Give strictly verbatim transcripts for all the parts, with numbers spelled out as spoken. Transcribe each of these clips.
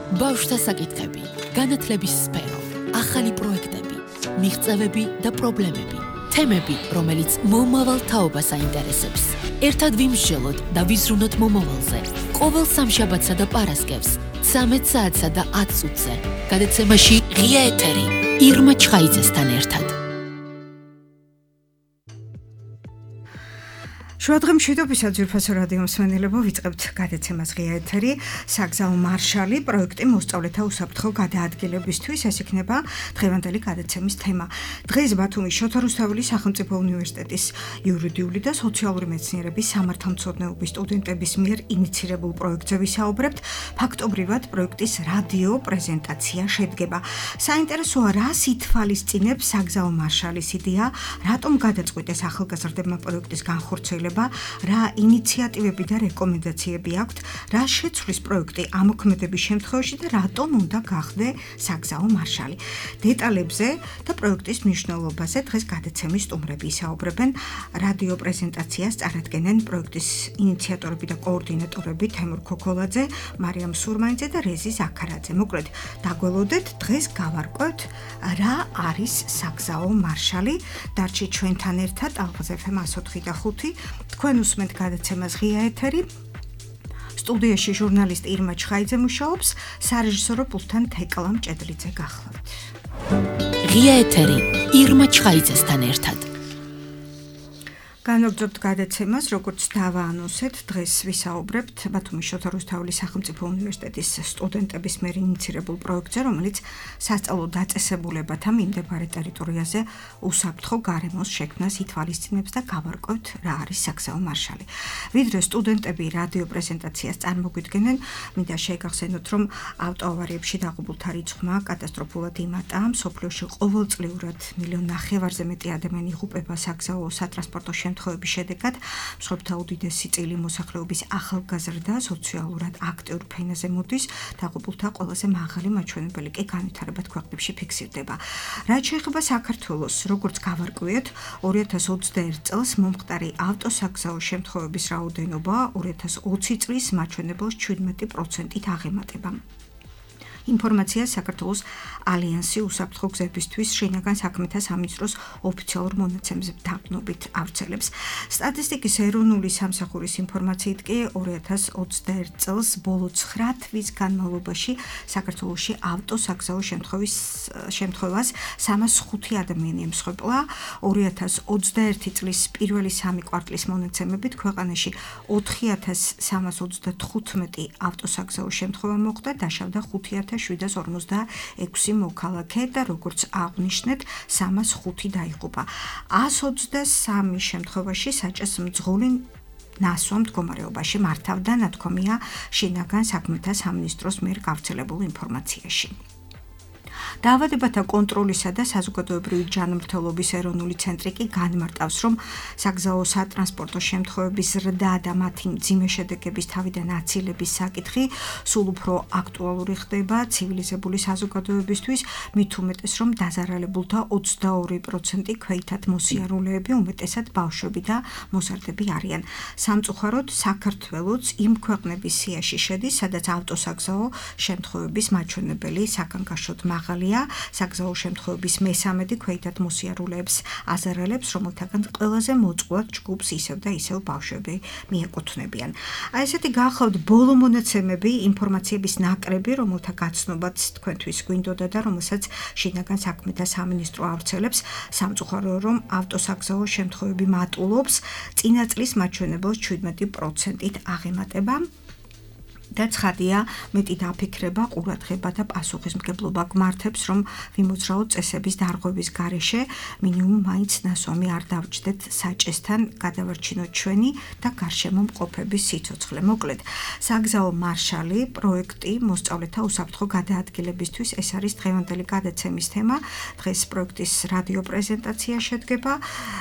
ბავშვთა საკითხები, განათლების სფერო, ახალი პროექტები, მიღწევები და პრობლემები, თემები, რომელიც მომავალ თაობას აინტერესებს. ერთად ვიმსჯელოთ და ვიზრუნოთ მომავალზე. ყოველ სამშაბათსა და პარასკევს, ცამეტ საათსა და ათ წუთზე. გადაცემაში ღია ეთერი, ირმა ჩხაიძესთან ერთად. შუადღე მშვიდობისა ძვირფასო რადიო მსმენელებო, ვიწყებთ გადაცემას ღია ეთერი, საგზაო მარშალი პროექტი მოსწავლეთა უსაფრთხო გადაადგილებისთვის. ეს იქნება დღევანდელი გადაცემის თემა. დღეს ბათუმის შოთა რუსთაველის სახელმწიფო უნივერსიტეტის იურიდიული და სოციალური მეცნიერების სამართალმცოდნეობის სტუდენტების მიერ ინიცირებულ პროექტზე ვისაუბრებთ. ფაქტობრივად პროექტის რადიო პრეზენტაცია შედგება. საინტერესოა, რას ითვალისწინებს საგზაო მარშალის იდეა, რატომ გადაწყვიტეს ახალგაზრდებმა პროექტის განხორციელება, რა ინიციატივები და რეკომენდაციები აქვთ, რა შეცვლის პროექტი ამოქმედების შემთხვევაში და რატომ უნდა გახდე საგზაო მარშალი. დეტალებზე და პროექტის მნიშვნელობაზე დღეს გადაცემის სტუმრები ისაუბრებენ. რადიო პრეზენტაციას წარადგენენ პროექტის ინიციატორები და კოორდინატორები თემურ ქოქოლაძე, მარიამ სურმანიძე და რეზი ზაქარაძე. მოკლედ, დაგველოდეთ, დღეს გავარკვევთ, რა არის საგზაო მარშალი. დარჩით ჩვენთან ერთად ალღაზ ეფ ემ εκατო ოთხი და ხუთი. თქვენ უსმენთ გადაცემას ღია ეთერი. სტუდიაში ჟურნალისტ ირმა ჩხაიძე მუშაობს, სარეჟისორო პულტთან თეკლა მჭედლიძე გახლავთ. ღია ეთერი, ირმა ჩხაიძესთან ერთად. განვაგრძობთ გადაცემას, როგორც დავაანონსეთ, დღეს ვისაუბრებთ ბათუმის შოთა რუსთაველის სახელმწიფო უნივერსიტეტის სტუდენტების მიერ ინიცირებულ პროექტზე, რომელიც სასწავლო დაწესებულებათა მიმდებარე ტერიტორიაზე უსაფრთხო გარემოს შექმნას ითვალისწინებს და გავარკვევთ, რა არის საგზაო მარშალი. ვიდრე სტუდენტები რადიო პრეზენტაციას წარმოგვიდგენენ, მინდა შეგახსენოთ, რომ ავტოავარიებში დაღუპულთა რიცხვმა კატასტროფულად იმატა. მსოფლიოში ყოველწლიურად მილიონ ნახევარზე მეტი ადამიანი იღუპება საგზაო სატრანსპორტო შემთხვევების შედეგად. მსხვერპლთა უდიდესი წილი მოსახლეობის ახალგაზრდა სოციალურად აქტიურ ფენაზე მოდის, დაღუპულთა ყველაზე მაღალი მაჩვენებელი კი განვითარებად ქვეყნებში ფიქსირდება. რაც შეეხება საქართველოს, როგორც გავარკვიეთ, ორი ათას ოცდაერთ წელს მომხდარი ავტოსაგზაო შემთხვევების რაოდენობა ორი ათას ოცი წლის მაჩვენებელს შვიდმეტი პროცენტით აღემატება. ინფორმაციას საქართველოს ალიანსი უსაფრთხო გზებისთვის შინაგან საქმეთა სამინისტროს ოფიციალურ მონაცემებზე დაყნობით ავრცელებს. სტატისტიკის ეროვნული სამსახურის ინფორმაციით კი ორი ათას ოცდაერთ წელს ბოლო ცხრა თვის განმავლობაში საქართველოში ავტოსაგზაო შემთხვევის შემთხვევას სამას ხუთი ადამიანი ემსხვერპლა. ორი ათას ოცდაერთი წლის პირველი სამი კვარტლის მონაცემებით ქვეყანაში ოთხი ათას სამას ოცდათხუთმეტი ავტოსაგზაო შემთხვევა მოხდა, დაშავდა ხუთი ათას შვიდას ორმოცდაექვსი მოქალაქე და როგორც აღვნიშნეთ, სამას ხუთი დაიღუპა. ას ოცდასამი შემთხვევაში საჭეს მძღოლი ნასვამ მდგომარეობაში მართავდა, ნათქვამია შინაგან საქმეთა სამინისტროს მიერ გავრცელებულ ინფორმაციაში. დაავადებათა კონტროლისა და საზოგადოებრივი ჯანმრთელობის ეროვნული ცენტრი კი განმარტავს, რომ საგზაო სატრანსპორტო შემთხვევების ზრდა და მათი მძიმე შედეგების თავიდან აცილების საკითხი სულ უფრო აქტუალური ხდება ცივილიზებული საზოგადოებისთვის, მით უმეტეს, რომ დაზარალებულთა ოცდაორი პროცენტი ქვეითად მოსიარულეები, უმეტესად ბავშვები და მოზარდები არიან. სამწუხაროდ, საქართველოც იმ ქვეყნების სიაში შედის, სადაც ავტოსაგზაო შემთხვევების მაჩვენებელი საკანკაშოდ მაღალია. საგზაო შემთხვევების მესამედი ქვეითად მოსიარულეებს აზარალებს, რომელთაგან ყველაზე მოწყვლად ჯგუფს ისევ და ისევ ბავშვები მიეკუთვნებიან. აი ესეთი გახლავთ ბოლო მონაცემები, ინფორმაციების ნაკრები, რომელთა გაცნობაც თქვენთვის გვინდოდა და რომელსაც შინაგან საქმეთა სამინისტრო ავრცელებს. სამწუხაროა, რომ ავტოსაგზაო შემთხვევები მატულობს, წინა წლის მაჩვენებელს შვიდმეტი პროცენტით აღემატება. და ცხადია, მეტი დაფიქრება, ყურადღება და პასუხისმგებლობა გვმართებს, რომ ვიმოძრაოთ წესების დარღვევის გარეშე, მინიმუმ მაინც ნასვამი არ დავჯდეთ საჭესთან, გადავარჩინოთ ჩვენი და გარშემო მყოფების სიცოცხლე. მოკლედ, საგზაო მარშალი პროექტი მოსწავლეთა უსაფრთხო გადაადგილებისთვის, ეს არის დღევანდელი გადაცემის თემა. დღეს პროექტის რადიო პრეზენტაცია შედგება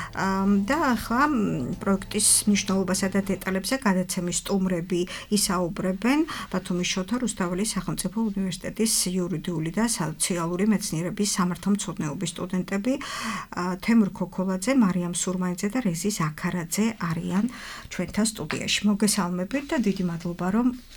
და ახლა პროექტის მნიშვნელობასა და დეტალებზე გადაცემის სტუმრები ისაუბრებენ. ბათუმის შოთა რუსთაველის სახელმწიფო უნივერსიტეტის იურიდიული და სოციალური მეცნიერების სამართალმცოდნეობის სტუდენტები თემურ ქოქოლაძე, მარიამ სურმანიძე და რეზი ზაქარაძე არიან ჩვენთან სტუდიაში. მოგესალმებით და დიდი მადლობა, რომ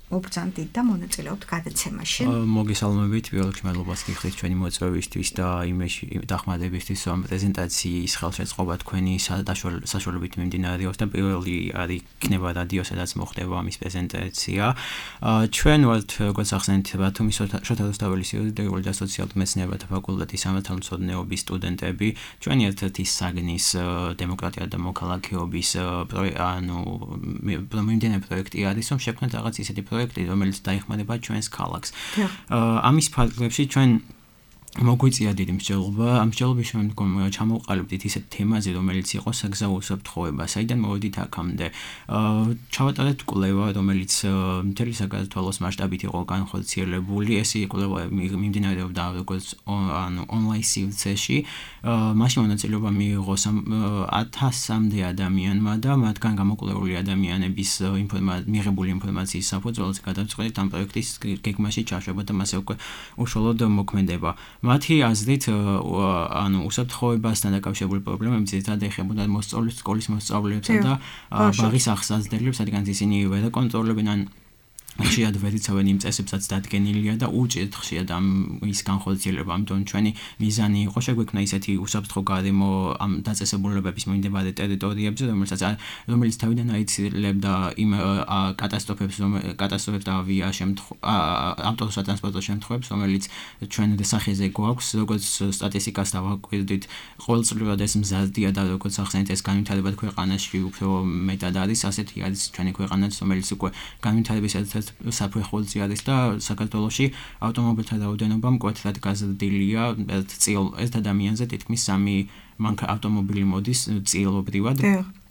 მობრძანდით და მონაწილეობთ გადაცემაში. მოგესალმებით, პირველ რიგში მადლობას გიხდით ჩვენი მოწვევისთვის და იმეში დახმარებისთვის, რომ პრეზენტაციის ხელშეწყობა თქვენი საშუალებით მიმდინარეობს და პირველი არის იქნება რადიო, სადაც მოხდება ამის პრეზენტაცია. ჩვენ ვართ, როგორც ახსენეთ, ბათუმის შოთა რუსთაველის იურიდიული და სოციალური მეცნიერებათა ფაკულტეტის სამართალმცოდნეობის სტუდენტები. ჩვენი ერთ-ერთი საგნის დემოკრატია და მოქალაქეობის ანუ მიმდინარე პროექტი არის, რომ შევქმნათ რაღაც ისეთი პროექტი, რომელიც დაეხმარება ჩვენს ქალაქს. ამის ფარგლებში ჩვენ მოგვიწია დიდი მსჯელობა. ამ მსჯელობის შემდგომ ჩამოვყალიბდით ისეთ თემაზე, რომელიც იყო საგზაო უსაფრთხოება, საიდან მოვედით აქამდე. ჩავატარეთ კვლევა, რომელიც მთელი საქართველოს მასშტაბით იყო განხორციელებული. ეს კვლევა მიმდინარეობდა როგორც ანუ ონლაინ სივრცეში. მაშინ მონაწილეობა მიიღო ათასამდე ადამიანმა და მათგან გამოკვლეული ადამიანების მიღებული ინფორმაციის საფუძველზე გადავწყვეტით ამ პროექტის გეგმაში ჩაშვება და მასე უკვე უშუალოდ მოქმედება. მათი აზრით, ანუ უსაფრთხოებასთან დაკავშირებული პრობლემები ძირითადად ეხებოდა მოსწავლეს, სკოლის მოსწავლეებსა და ბაღის აღსაზრდელებს, რადგან ისინი ვერ აკონტროლებენ ან ხშირად ვერ იცავენ იმ წესებსაც დადგენილია და უჭირთ ხშირად ამ ის განხორციელება. ამიტომ ჩვენი მიზანი იყო შეგვექმნა ისეთი უსაფრთხო გარემო ამ დაწესებულებების მიმდებარე ტერიტორიებზე, რომელსაც რომელიც თავიდან აიცილებდა იმ კატასტროფებს, კატასტროფებს და ავია ავტოსატრანსპორტო შემთხვევებს, რომელიც ჩვენ სახეზე გვაქვს, როგორც სტატისტიკას დავაკვირდით, ყოველწლიურად ეს მზარდია და როგორც ახსენეთ, ეს განვითარება ქვეყანაში უფრო მეტად არის, ასეთი არის ჩვენი ქვეყანაც, რომელიც უკვე განვითარების ერთ-ერთი საფეხურზე არის და საქართველოში ავტომობილთა რაოდენობა მკვეთრად გაზრდილია. ერთ წილ ერთ ადამიანზე თითქმის სამი მანქანა ავტომობილი მოდის წილობრივად.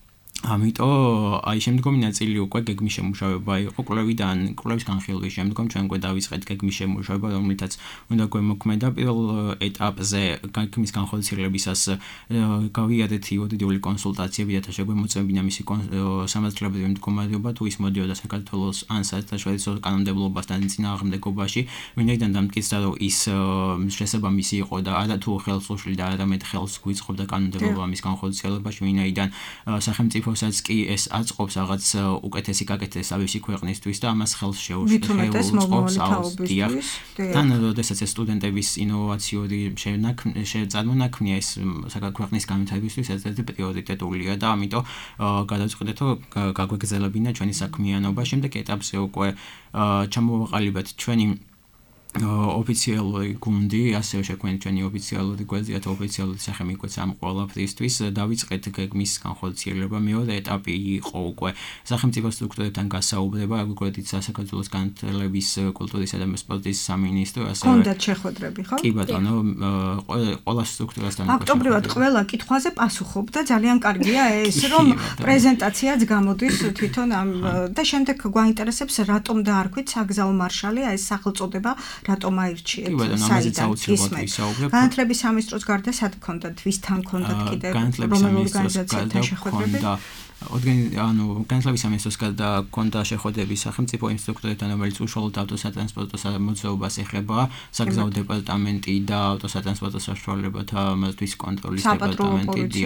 ამიტომ აი შემდგომი ნაწილი უკვე გეგმის შემუშავება იყო კვლევიდან, კვლევის განხილვის შემდგომ ჩვენ უკვე დავიწყეთ გეგმის შემუშავება, რომელთაც უნდა გვემოქმედა პირველ ეტაპზე გეგმის განხორციელებისას გავიარეთ იურიდიული კონსულტაციები და შეგვემოწმებინა მისი სამართლებრივი მდგომარეობა, თუ ის მოდიოდა საქართველოს ან საერთაშორისო კანონმდებლობასთან წინააღმდეგობაში, ვინაიდან დამტკიცდა, რომ ის შესაბამისი იყო და არა თუ ხელს უშლიდა, არამედ ხელს გვიწყობდა კანონმდებლობა ამის განხორციელებაში, ვინაიდან სახელმწიფო საც კი ეს აწყობს რაღაც უკეთესი გაკეთდეს ავისი ქვეყნისთვის და ამას ხელს შეუწყობს აუცდია. თან როდესაც ეს სტუდენტების ინოვაციური წარმონაქმნია ეს ქვეყნის განვითარებისთვის ერთ-ერთი პრიორიტეტულია და ამიტომ გადავწყვეტეთ, რომ გაგვეგრძელებინა ჩვენი საქმიანობა. შემდეგ ეტაპზე უკვე ჩამოვაყალიბეთ ჩვენი ოფიციალური გუნდი, ასევე შექმნით ჩვენი ოფიციალური გვერდი და ოფიციალური სახელმწიფოც ამ ყველაფრისთვის დავიწყეთ გეგმის განხორციელება. მეორე ეტაპი იყო უკვე სახელმწიფო სტრუქტურებთან გასაუბრება, როგორც საქართველოს განათლების, კულტურისა და სპორტის სამინისტრო, ასევე ჰქონდათ შეხვედრები, ხო? კი ბატონო, ყველა სტრუქტურასთან ფაქტობრივად ყველა კითხვაზე პასუხობდა. ძალიან კარგია ეს, რომ პრეზენტაციაც გამოდის თვითონ ამ და შემდეგ გვაინტერესებს, რატომ დაარქვით საგზაო მარშალი, ეს სახელწოდება რატომ აირჩიეთ საიდან ისმეთ. განათლების სამინისტროს გარდა სად გქონდათ, ვისთან გქონდათ კიდევ რომელ ორგანიზაციასთან შეხვედრები? ანუ განათლების სამინისტროს გარდა გქონდა შეხვედრები სახელმწიფო იმ სტრუქტურებთან, რომელიც უშუალოდ ავტოსატრანსპორტო მოძრაობას ეხება, საგზაო დეპარტამენტი და ავტოსატრანსპორტო საშუალებათა მართვის კონტროლის დეპარტამენტი.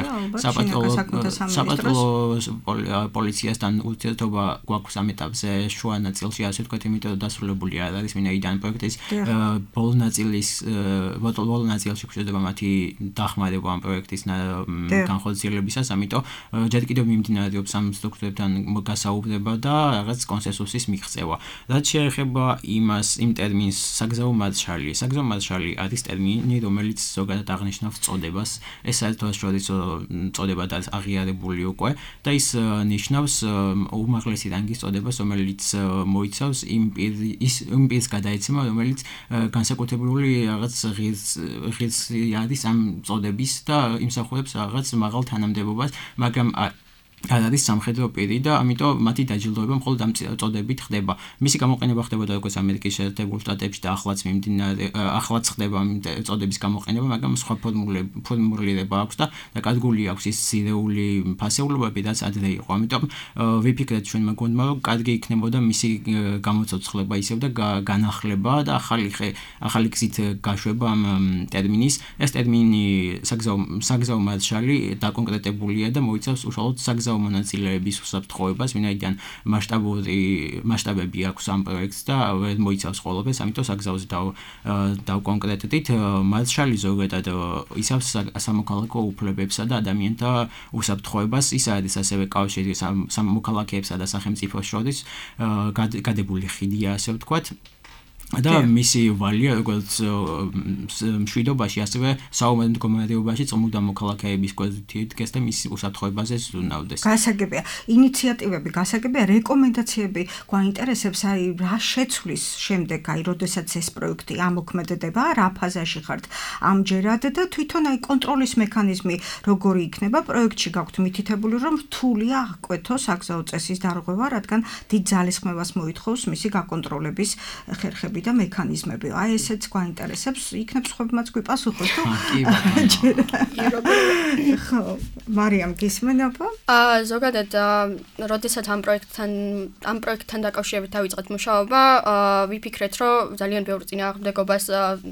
საპატრულო პოლიციასთან ურთიერთობა გვაქვს ამ ეტაპზე შუა ნაწილში, ასე ვთქვათ, იმიტომ რომ დასრულებული არ არის, ვინაიდან პროექტის ბოლო ნაწილის ბოლო ნაწილში გვჭირდება მათი დახმარება ამ პროექტის განხორციელებისას, ამიტომ ჯერ კიდევ მიმდინარეობს ამ სტრუქტურებთან გასაუბრება და რაღაც კონსენსუსის მიღწევა. რაც შეეხება იმას, იმ ტერმინს საგზაო მარშალი. საგზაო მარშალი არის ტერმინი, რომელიც ზოგადად აღნიშნავს წოდებას. ეს საერთაშორისო წოდება და აღიარებული უკვე და ის ნიშნავს უმაღლესი რანგის წოდებას, რომელიც მოიცავს იმ იმ პირს გადაეცემა, რომელიც განსაკუთრებული რაღაც ღირსი არის ამ წოდების და იმსახურებს რაღაც მაღალ თანამდებობას, მაგრამ არ არის სამხედრო პირი და ამიტომ მათი დაჯილდოება მხოლოდ ამ წოდებით ხდება. მისი გამოყენება ხდებოდა როგორც ამერიკის შეერთებულ შტატებში და ახლაც მიმდინარე ახლაც ხდება წოდების გამოყენება, მაგრამ სხვა ფორმულირება აქვს და დაკარგული აქვს ის ზირეული ფასეულობები, რაც ადრე იყო. ამიტომ ვიფიქრეთ ჩვენმა გუნდმა, რომ კარგი იქნებოდა მისი გამოცოცხლება ისევ და განახლება და ახალი ახალი გზით გაშვება ამ ტერმინის. ეს ტერმინი საგზაო საგზაო მარშალი დაკონკრეტებულია და მოიცავს უშუალოდ საგზაო საგზაო მონაწილეების უსაფრთხოებას, ვინაიდან მასშტაბური მასშტაბები აქვს ამ პროექტს და ვერ მოიცავს ყველაფერს, ამიტომ საგზაოზე დავკონკრეტდით, მარშალი ზოგადად იცავს სამოქალაქო უფლებებსა და ადამიანთა უსაფრთხოებას, ის არის ასევე კავშირი სამოქალაქეებსა და სახელმწიფოს შორის გადებული ხიდია, ასე ვთქვათ. და მისი ვალია როგორც მშვიდობაში, ასევე საომარ მდგომარეობაში წმიდა მოქალაქეების კვეთით დგეს და მის უსაფრთხოებაზე ზრუნავდეს. გასაგებია, ინიციატივები, გასაგებია, რეკომენდაციები გვაინტერესებს, აი რა შეცვლის შემდეგ, აი როდესაც ეს პროექტი ამოქმედდება, რა ფაზაში ხართ ამჯერად და თვითონ აი კონტროლის მექანიზმი როგორი იქნება პროექტში გაქვთ მითითებული, რომ რთულია აღკვეთოს საგზაო წესის დარღვევა, რადგან დიდ ძალისხმევას მოითხოვს მისი გაკონტროლების ხერხები და მექანიზმები. აი ესეც გვაინტერესებს, იქნებ სხვებმაც გვიპასუხოს თუ? კი ბატონო. ხო, მარიამ გისმენობა? აა ზოგადად, როდესაც ამ პროექტთან ამ პროექტთან დაკავშირებით დავიწყეთ მუშაობა, ვიფიქრეთ, რომ ძალიან ბევრ წინააღმდეგობას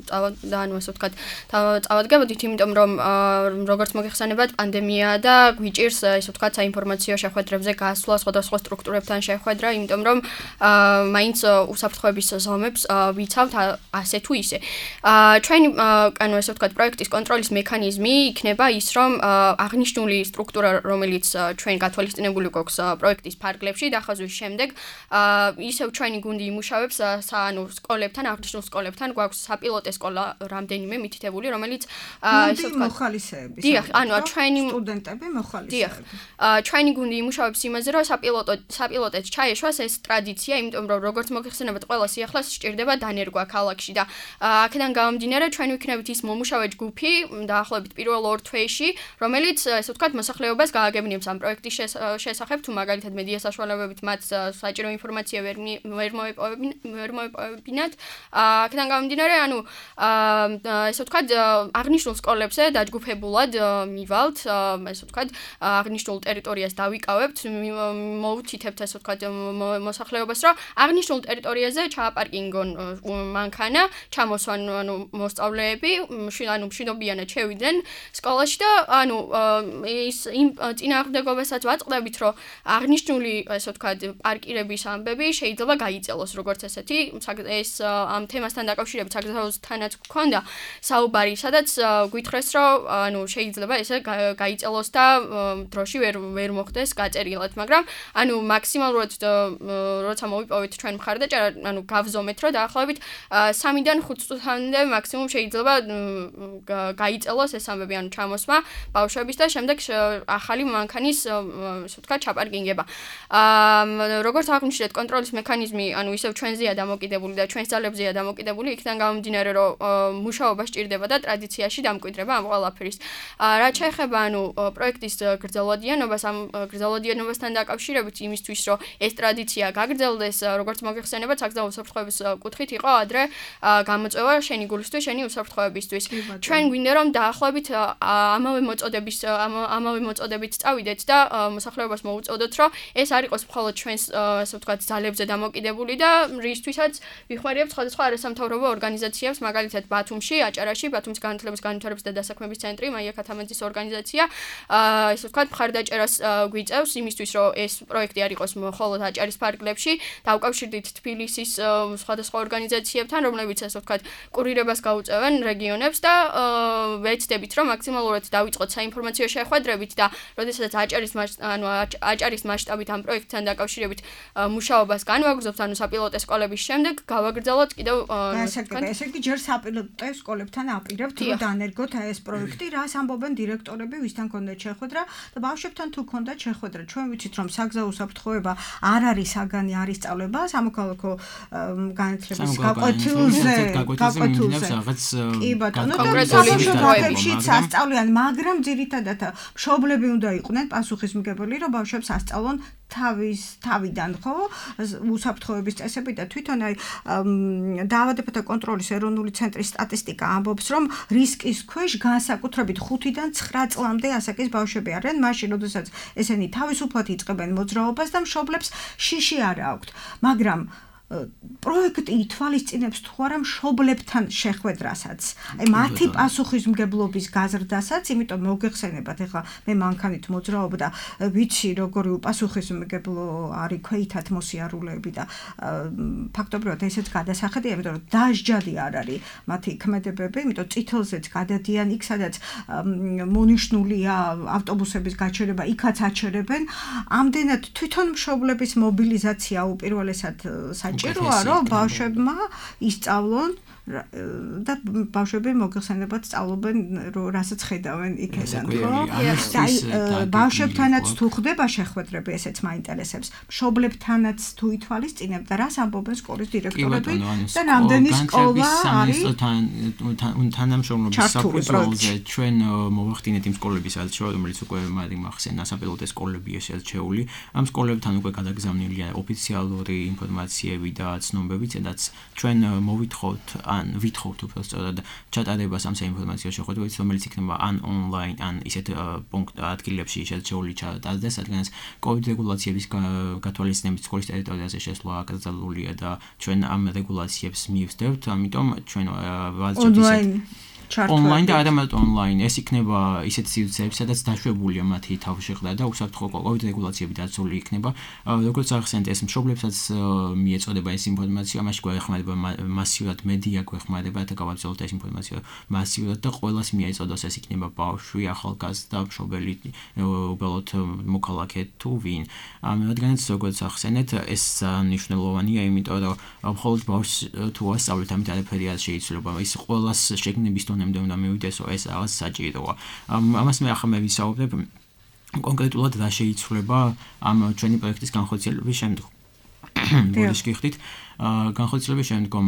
და ანუ ასე ვთქვათ, წავადგებოდით, იმიტომ რომ როგორც მოგეხსენებათ, პანდემია და გვიჭირს ესე ვთქვათ, საინფორმაციო შეხვედრებზე გასვლა, სხვადასხვა სტრუქტურებთან შეხვედრა, იმიტომ რომ მაინც უსაფრთხოების ზომებს ვიცავთ ასე თუ ისე. ჩვენი ანუ ესე ვთქვათ, პროექტის კონტროლის მექანიზმი იქნება ის, რომ აღნიშნული სტრუქტურა, რომელიც ჩვენ გათვალისწინებული გვაქვს პროექტის ფარგლებში დახაზვის შემდეგ, ისევ ჩვენი გუნდი იმუშავებს ანუ სკოლებთან, აღნიშნულ სკოლებთან გვაქვს საპილოტე სკოლა რამდენიმე მითითებული, რომელიც ესე ვთქვათ, მოხალისეების. დიახ, ანუ ჩვენი სტუდენტები მოხალისეები. დიახ. ჩვენი გუნდი იმუშავებს იმაზე, რომ საპილოტო საპილოტეთ ჩაეშვას ეს ტრადიცია, იმიტომ რომ როგორც მოგეხსენებათ, ყველა სიახლეს სჭირდება დანერგვა ქალაქში და აქედან გამომდინარე ჩვენ ვიქნებით ის მომუშავე ჯგუფი დაახლოებით პირველ ორ თვეში, რომელიც ესე ვთქვათ მოსახლეობას გააგებინებს ამ პროექტის შესახებ, თუ მაგალითად მედია საშუალებებით მათ საჭირო ინფორმაცია ვერ ვერ მოეპოვებინათ. აქედან გამომდინარე, ანუ ესე ვთქვათ, აღნიშნულ სკოლებზე დაჯგუფებულად მივალთ, ესე ვთქვათ, აღნიშნულ ტერიტორიას დავიკავებთ, მოვუთითებთ ესე ვთქვათ მოსახლეობას, რომ აღნიშნულ ტერიტორიაზე ჩააპარკინგონ მანქანა, ჩამოსვან ანუ მოსწავლეები, ანუ მშვიდობიანად შევიდნენ სკოლაში და ანუ ის იმ წინააღმდეგობასაც ვაწყდებით, რომ აღნიშნული ესე ვთქვათ პარკირების ამბები შეიძლება გაიწელოს როგორც ესეთი, ეს ამ თემასთან დაკავშირებით საგზაოსთანაც გქონდა საუბარი, სადაც გვითხრეს, რომ ანუ შეიძლება ესე გაიწელოს და დროში ვერ ვერ მოხდეს გაწერილად, მაგრამ ანუ მაქსიმალურად როცა მოვიპოვეთ ჩვენ მხარდაჭერა, ანუ გავზომეთ, რომ დაახლოებით სამიდან ხუთ წუთამდე მაქსიმუმ შეიძლება გაიწელოს ეს ამბები, ანუ ჩამოსმა ბავშვების და შემდეგ ახალი მანქანის ასე ვთქვათ ჩაპარკინგება. აა როგორც აღნიშნეთ, კონტროლის მექანიზმი, ანუ ისევ ჩვენზეა დამოკიდებული და ჩვენს ძალებზეა დამოკიდებული, იქიდან გამომდინარე, რომ მუშაობა სჭირდება და ტრადიციაში დამკვიდრება ამ ყველაფერის. რაც შეეხება ანუ პროექტის გრძელვადიანობას, ამ გრძელვადიანობასთან დაკავშირებით იმისთვის, რომ ეს ტრადიცია გაგრძელდეს, როგორც მოგეხსენებათ, საგზაო უსაფრთხოების კუთხით იყო ადრე გამოწვევა შენი გულისთვის, შენი უსაფრთხოებისთვის. ჩვენ გვინდა რომ დაახლოებით ამავე მოწოდების ამავე მოწოდებით წავიდეთ და მოსახლეობას მოუწოდოთ, რომ ეს არ იყოს მხოლოდ ჩვენს ასე ვთქვათ ძალებზე დამოკიდებული და რისთვისაც ვიხმარებთ სხვადასხვა არასამთავრობო ორგანიზაციებს, მაგალითად ბათუმში, აჭარაში, ბათუმის განათლების განვითარების და დასაქმების ცენტრი, მაია ქათამაძის ორგანიზაცია, ასე ვთქვათ, მხარდაჭერას გვიწევს იმისთვის, რომ ეს პროექტი არ იყოს მხოლოდ აჭარის ფარგლებში, დავკავშირდით თბილისის სხვადასხვა ორგანიზაციებთან, რომლებიც ასე ვთქვათ, კურირებას გაუწევენ რეგიონებს და ვეცდებით, რომ მაქსიმალურად დავიწყოთ საინფორმაციო შეხვედრებით და როდესაც აჭარის ანუ აჭარის მასშტაბით ამ პროექტთან დაკავშირებით მუშაობას განვაგრძობთ, ანუ საპილოტე სკოლების შემდეგ გავაგრძელოთ კიდევ გასაგებია, ესე იგი ჯერ საპილოტე სკოლებთან აპირებთ, რომ დაანერგოთ ეს პროექტი, რას ამბობენ დირექტორები, ვისთან ქონდათ შეხვედრა და ბავშვებთან თუ ქონდათ შეხვედრა. ჩვენ ვიცით, რომ საგზაო უსაფრთხოება არ არის საგანი, არის სწავლება, სამოქალაქო განათლების გაკვეთილზე, გაკვეთილზე. კი ბატონო, კონკრეტულებში სასწავლიან, მაგრამ ძირითადად მშობლები უნდა იყვნენ პასუხისმგებელი, რომ ბავშვებს ასწავლონ თავის თავიდან, ხო, უსაფრთხოების წესები და თვითონ აი დაავადებათა კონტროლის ეროვნული ცენტრის სტატისტიკა ამბობს, რომ რისკის ქვეშ განსაკუთრებით ხუთიდან ცხრა წლამდე ასაკის ბავშვები არიან, მაშინ როდესაც ესენი თავისუფლად იწყებენ მოძრაობას და მშობლებს შიში არ აქვთ. მაგრამ პროექტი ითვალისწინებს თუ არა მშობლებთან შეხვედრასაც, აი მათი პასუხისმგებლობის გაზრდასაც, იმიტომ მოგეხსენებათ, ეხლა მე მანქანით მოძრაობ და ვიცი როგორი პასუხისმგებლო არის ქვეითად მოსიარულეები და ფაქტობრივად ესეც გადასახედია, იმიტომ რომ დასჯადი არ არის მათი ქმედებები, იმიტომ წითელზეც გადადიან იქ, სადაც მონიშნულია ავტობუსების გაჩერება, იქაც აჩერებენ. ამდენად თვითონ მშობლების მობილიზაცია უპირველესად საჭიროა, რომ ბავშვებმა ისწავლონ და ბავშვები მოგეხსენებათ სწავლობენ რასაც ხედავენ იქიდან, ხო? და ბავშვებთანაც თუ ხდება შეხვედრები, ესეც მაინტერესებს. მშობლებთანაც თუ ითვალისწინებთ და რას ამბობენ სკოლის დირექტორები და რამდენი სკოლა არის თანამშრომლობის საფუძველზე ჩვენ მოვახდინეთ იმ სკოლების არჩევა, რომელიც უკვე მახსენდა საპილოტო სკოლები ესეც შეეული. ამ სკოლებთან უკვე გადაგზავნილია ოფიციალური ინფორმაციები და ცნობები, სადაც ჩვენ მოვითხოვთ ან ვითხოვთ უბრალოდ ჩატარებას ამ საინფორმაციო შეხვედრებს, რომელიც იქნება ან ონლაინ, ან ისეთ პუნქტ ადგილებში შეჩეული ჩატარდეს, სადაც კოვიდ რეგულაციების გათვალისწინებით სკოლის ტერიტორიაზე შესვლა აკრძალულია და ჩვენ ამ რეგულაციებს მივსდევთ, ამიტომ ჩვენ ვაძლევთ ონლაინ და არა მარტო ონლაინ, ეს იქნება ისეთ სივრცეებში, სადაც დაშვებულია მათი თავშეყრა და უსაფრთხო კოვიდ რეგულაციები დაცული იქნება. როგორც ახსენეთ, ეს მშობლებსაც მიეწოდება ეს ინფორმაცია, ამაში გვეხმარება მასიურად მედია გვეხმარება და გავაგზავნოთ ეს ინფორმაცია მასიურად და ყველას მიეწოდოს, ეს იქნება ბავშვი, ახალგაზრდა, მშობელი, უბრალოდ მოქალაქე თუ ვინ. რადგანაც როგორც ახსენეთ, ეს მნიშვნელოვანია, იმიტომ რომ მხოლოდ ბავშვს თუ ასწავლეთ, ამით არაფერი არ შეიცვლება. ის ყველას შეგნების ნამდვილად უნდა მივიდესო, ეს რაღაც საჭიროა. ამას მე ახლა მე ვისაუბრებ კონკრეტულად რა შეიცვლება ამ ჩვენი პროექტის განხორციელების შემდგომ. ბოდიშ გიხდით, განხორციელების შემდგომ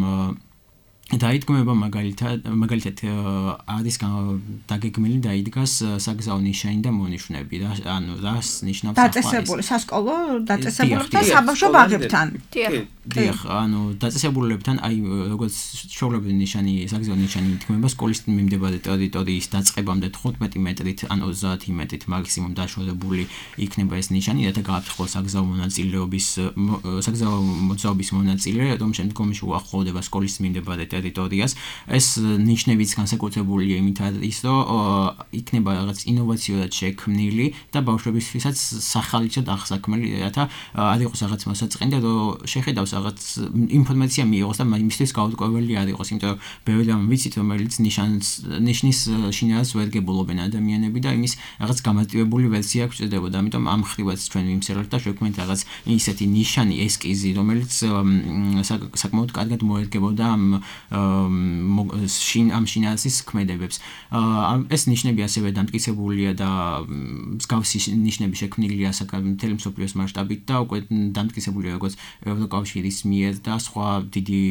დაიდგმება მაგალითად მაგალითად არის დაგეგმილი დაიდგას საგზაო ნიშანი და მონიშნები, რა ანუ რას ნიშნავს დაწესებული სასკოლო დაწესებულებთან და საბავშვო ბაღებთან. დიახ, ანუ დაწესებულებთან, აი როგორც შოულების ნიშანი, საგზაო ნიშანი ითქმება სკოლის მიმდებარე ტერიტორიის დაწყებამდე თხუთმეტი მეტრით ან ოცდაათი მეტრით მაქსიმუმ დაშორებული იქნება ეს ნიშანი, რათა გააფრთხოს საგზაო მონაწილეობის საგზაო მოძრაობის მონაწილე, რომ შემდგომში უახლოვდება სკოლის მიმდებარე ტერიტორიას. ეს ნიშნებიც განსაკუთრებულია იმით არის, რომ იქნება რაღაც ინოვაციურად შექმნილი და ბავშვებისთვისაც სახალისოდ აღსაქმელი, რათა არ იყოს რაღაც მოსაწყენდი, რომ შეხედავს რაღაც ინფორმაცია მიიღოს და მისთვის გაურკვეველი არ იყოს, იმიტომ რომ ბევრი რამ ვიცით, რომელიც ნიშანს ნიშნის შინაარს ვერ გებულობენ ადამიანები და იმის რაღაც გამარტივებული ვერსია გვჭირდებოდა. ამიტომ ამ ხრივაც ჩვენ ვიმსერვებთ და შეგვქმნით რაღაც ისეთი ნიშანი, ესკიზი, რომელიც საკმაოდ კარგად მოერგებოდა ამ შინ ამ შინაარსის ქმედებებს. ეს ნიშნები ასევე დამტკიცებულია და მსგავსი ნიშნები შექმნილია მთელი მსოფლიოს მასშტაბით და უკვე დამტკიცებულია როგორც ევროკავშირის მიერ და სხვა დიდი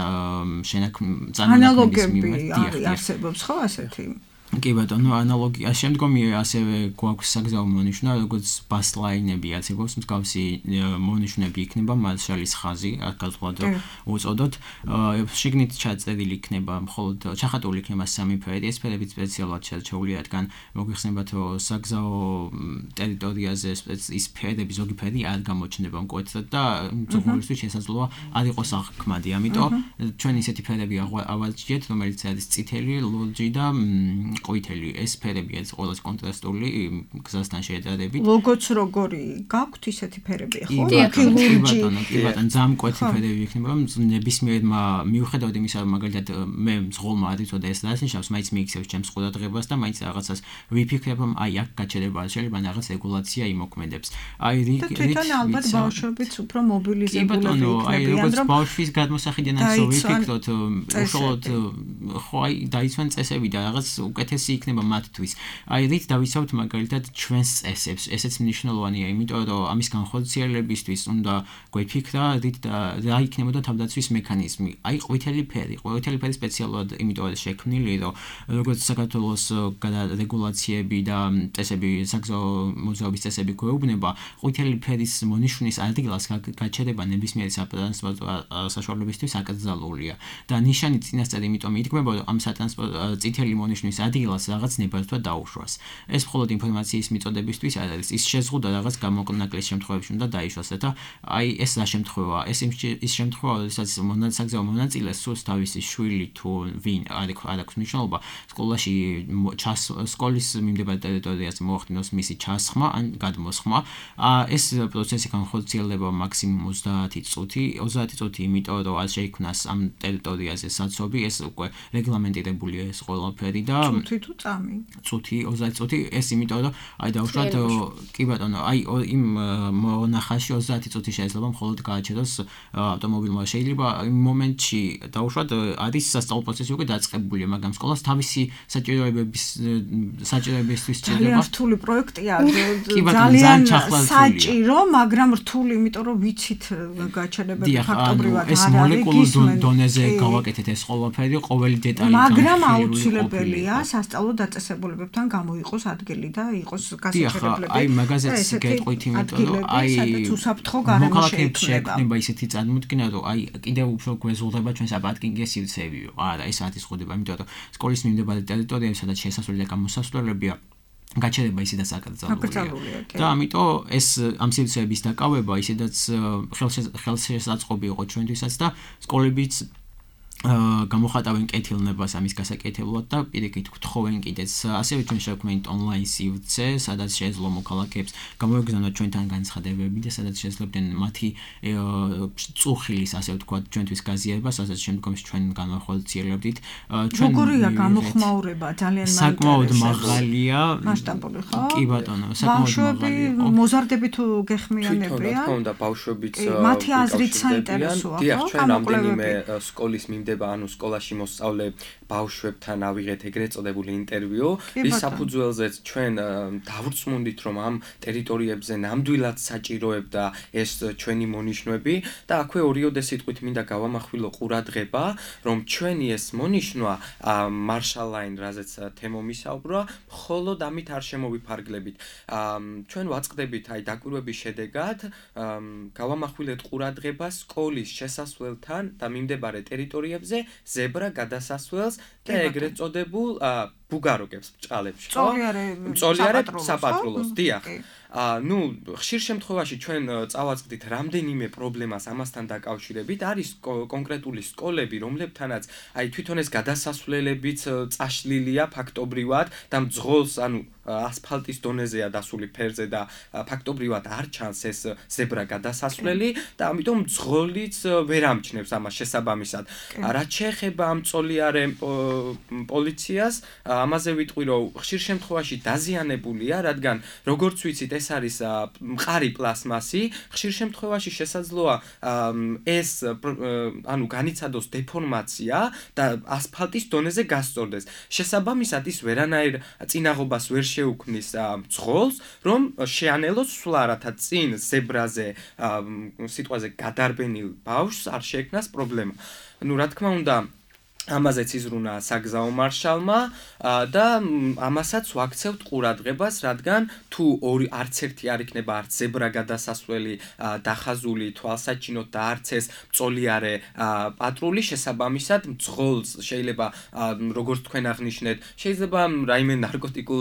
ანალოგები არსებობს, ხო ასეთი? კი ბატონო, ანალოგია შემდგომი ასევე გვაქვს საგზაო მონიშნა, როგორც ბასლაინები არსებობს, მსგავსი მონიშნები იქნება, მარშალის ხაზი, აკაზღვალ უწოდოთ. შიგნით ჩაწერილი იქნება, მხოლოდ ჩახატული იქნება სამი ფერი, ეს ფერები სპეციალურად შერჩეულია, რადგან მოგიხსენებათ, რომ საგზაო ტერიტორიაზე ის ფერები, ზოგი ფერი არ გამოჩნდება მკვეთრად და მწუხურისთვის შესაძლოა არ იყოს აღქმადი. ამიტომ ჩვენ ისეთი ფერები ავარჯიეთ, რომელიც არის წითელი, ლურჯი და ყვითელი, ეს ფერები არის ყოველს კონტრასტული გზასთან შედარებით. ლოგოც როგორი გაქვთ ისეთი ფერები, ხო? კი ბატონო, კი ბატონო, ძამკვეთი ფერები იქნება, რომ ნებისმიერმა მიუხედავად იმისა, რომ მაგალითად მე მძღოლმა არ იცოდა ეს რას ნიშნავს, მაინც მიიქცევს ჩემს ყურადღებას და მაინც რაღაცას ვიფიქრებ, რომ აი აქ გაჩერება შეიძლება რაღაც რეგულაცია იმოქმედებს. აი და თვითონ ალბათ ბავშვებიც უფრო მობილიზებულები იქნებიან, აი როგორც ბავშვის გადმოსახედიანაც ვიფიქროთ, უშუალოდ ხო აი დაიცვან წესები და რაღაც უკეთესი იქნება მათთვის. აი რით დავიცავთ მაგალითად ჩვენს წესებს. ესეც მნიშვნელოვანია, იმიტომ რომ ამის განხორციელებისთვის უნდა გვეფიქრა რით და რა იქნებოდა თავდაცვის მექანიზმი. აი ყვითელი ფერი, ყვითელი ფერი სპეციალურად იმიტომ არის შექმნილი, რომ როგორც საქართველოს რეგულაციები და წესები, საგზაო მოძრაობის წესები გვეუბნება, ყვითელი ფერის მონიშნის ადგილას გაჩერება ნებისმიერი სატრანსპორტო საშუალებისთვის აკრძალულია. და ნიშანი წინასწარ იმიტომ იდგმება, რომ ამ სატრანსპორტო წითელი მონიშნის ადგილას რაღაც ნებართვა დაუშვას. ეს მხოლოდ ინფორმაციის მიწოდებისთვის არ არის. ის შეზღუდა რაღაც გამოკნაკლის შემთხვევებში უნდა დაიშვას და აი ეს რა შემთხვევაა? ეს ის შემთხვევაა, როდესაც მონაცაგზაო მონაწილეს სურს თავისი შვილი თუ ვინ არ აქვს მნიშვნელობა სკოლაში სკოლის მიმდებარე ტერიტორიაზე მოახდინოს მისი ჩასხმა ან გადმოსხმა. ეს პროცესი განხორციელდება მაქსიმუმ ოცდაათი წუთი. ოცდაათი წუთი იმიტომ რომ არ შეიქმნას ამ ტერიტორიაზე საცობი, ეს უკვე რეგლამენტირებულია ეს ყველაფერი და წუთი თუ წამი. წუთი, ოცდაათი წუთი, ეს იმიტომ რომ აი დავუშვათ კი ბატონო, აი იმ მონახაში ოცდაათი წუთი შეიძლება მხოლოდ გააჩეროს ავტომობილმა. შეიძლება იმ მომენტში დავუშვათ არის სასწავლო პროცესი უკვე დაწყებულია, მაგრამ სკოლას თავისი საჭიროებების საჭიროებისთვის ძალიან რთული პროექტია, ძალიან საჭირო, მაგრამ რთული, იმიტომ რომ ვიცით გაჩერებები ფაქტობრივად ეს მოლეკულურ დონეზე გავაკეთეთ ეს ყველაფერი, ყოველი დეტალი. მაგრამ აუცილებელია სასწავლო დაწესებულებებთან გამოიყოს ადგილი და იყოს გასაჩერებლები. აი მაგაზეც გეტყვით, იმიტომ რომ აი უსაფრთხო გარემო შეიქმნება ისეთი წარმოდგენა, რომ აი კიდევ უფრო გვეზულდება ჩვენს აპარკინგის სივრცეებიო. არა, ეს არის ხდება, იმიტომ რომ სკოლის მიმდებარე ტერიტორიები, სადაც შესასვლელი და გამოსასვლელებია გაჩერება ისედაც აკრძალულია. და ამიტომ ეს ამ სივრცეების დაკავება ისედაც ხელშესაწყობი იყო ჩვენთვისაც და სკოლებიც გამოხატავენ კეთილნებას ამის გასაკეთებლად და პირიქით გთხოვენ კიდეც ასევე ჩვენ შევქმნით ონლაინ სივრცე, სადაც შეეძლო მოქალაქეებს გამოეგზავნათ ჩვენთან განცხადებები და სადაც შეძლებდნენ მათი წუხილის, ასე ვთქვათ, ჩვენთვის გაზიარება, სადაც შემდგომში ჩვენ განვახორციელებდით. ჩვენ როგორია გამოხმაურება ძალიან საკმაოდ მაღალია. მასშტაბური ხო? კი ბატონო, საკმაოდ მაღალია. მოზარდები თუ გეხმიანებია? თვითონ რა თქმა უნდა, ბავშვებიც მათი აზრით საინტერესოა, ხო? ჩვენ რამდენიმე სკოლის მიმდებარე ანუ სკოლაში მოსწავლე ბავშვებთან ავიღეთ ეგრეთ წოდებული ინტერვიუ, რის საფუძველზეც ჩვენ დავრწმუნდით, რომ ამ ტერიტორიებზე ნამდვილად საჭიროებდა ეს ჩვენი მონიშნვები და აქვე ორიოდე სიტყვით მინდა გავამახვილო ყურადღება, რომ ჩვენი ეს მონიშნვა მარშალ ლაინ, რაზეც თემო მისაუბრა, მხოლოდ ამით არ შემოვიფარგლებით. ჩვენ ვაწყდებით აი დაკვირვების შედეგად, გავამახვილეთ ყურადღება სკოლის შესასვლელთან და მიმდებარე ტერიტორიებზე ზებრა გადასასვლელს და ეგრეთ წოდებულ ბუგაროგებს ბჭყალებში, ხო? მწოლიარე საპატრულოს, დიახ. ნუ ხშირ შემთხვევაში ჩვენ წავაწყდით რამდენიმე პრობლემას ამასთან დაკავშირებით. არის კონკრეტული სკოლები, რომლებთანაც აი თვითონ ეს გადასასვლელებიც წაშლილია ფაქტობრივად და მძღოლს, ანუ ასფალტის დონეზეა დასული ფერზე და ფაქტობრივად არ ჩანს ეს ზებრა გადასასვლელი და ამიტომ მძღოლიც ვერ ამჩნევს ამას შესაბამისად. რაც შეეხება ამ მწოლიარე პოლიციას, ამაზე ვიტყვი, რომ ხშირ შემთხვევაში დაზიანებულია, რადგან როგორც ვიცით, ეს არის მყარი პლასმასი, ხშირ შემთხვევაში შესაძლოა ეს ანუ განიცადოს დეფორმაცია და ასფალტის დონეზე გასწორდეს. შესაბამისად ის ვერანაირ წინაღობას ვერ შეუქმნის მძღოლს, რომ შეანელოს სვლა, რათა წინ ზებრაზე სიტყვაზე გადარბენილ ბავშვს არ შეექმნას პრობლემა. ნუ რა თქმა უნდა ამაზეც იზრუნა საგზაო მარშალმა და ამასაც ვაქცევთ ყურადღებას, რადგან თუ ორი არც ერთი არ იქნება არც ზებრა გადასასვლელი დახაზული თვალსაჩინოდ და არც ეს მწოლიარე პატრული, შესაბამისად მძღოლს შეიძლება როგორც თქვენ აღნიშნეთ, შეიძლება რაიმე ნარკოტიკულ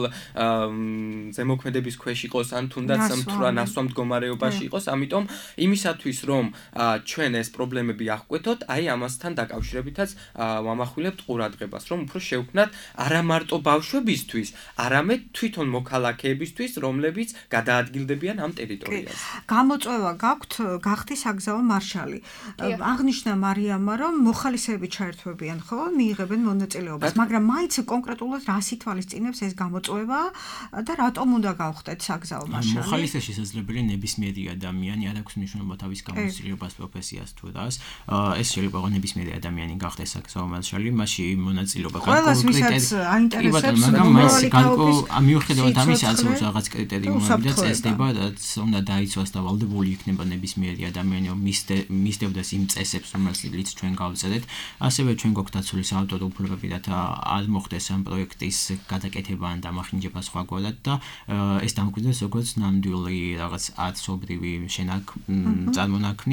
ზემოქმედების ქვეშ იყოს ან თუნდაც მთვრა ნასვამ მდგომარეობაში იყოს, ამიტომ იმისათვის რომ ჩვენ ეს პრობლემები აღკვეთოთ, აი ამასთან დაკავშირებითაც ვამახვილებთ ყურადღებას, რომ უფრო შევქმნათ არა მარტო ბავშვებისთვის, არამედ თვითონ მოქალაქეებისთვის, რომლებიც გადაადგილდებიან ამ ტერიტორიაზე. გამოწვევა გაქვთ გახდი საგზაო მარშალი. აღნიშნა მარიამა, რომ მოხალისეები ჩაერთვებიან, ხო, მიიღებენ მონაწილეობას, მაგრამ მაინც კონკრეტულად რას ითვალისწინებს ეს გამოწვევა და რატომ უნდა გავხდეთ საგზაო მარშალი? მოხალისე შესაძლებელია ნებისმიერი ადამიანი, არ აქვს მნიშვნელობა თავის გამოცდილებას, პროფესიას თუ რას. ეს შეიძლება ნებისმიერი ადამიანი გახდეს საგზაო მარშალი, მასში მონაწილეობა კონკრეტულად აინტერესებს, მაგრამ მას მიუხედავად ამისა, ასევე რაღაც კრიტერიუმები და წესდება, რაც უნდა დაიცვას და ვალდებული იქნება ნებისმიერი ადამიანი, რომ მისდევდეს იმ წესებს, რომელსაც ჩვენ გავწერეთ. ასევე ჩვენ გვაქვს დაცული საავტორო უფლებები, რათა არ მოხდეს ამ პროექტის გადაკეთება ან დამახინჯება სხვაგვარად და ეს დამკვიდრდეს როგორც ნამდვილი რაღაც არცობრივი შენაკ წარმონაქმნი.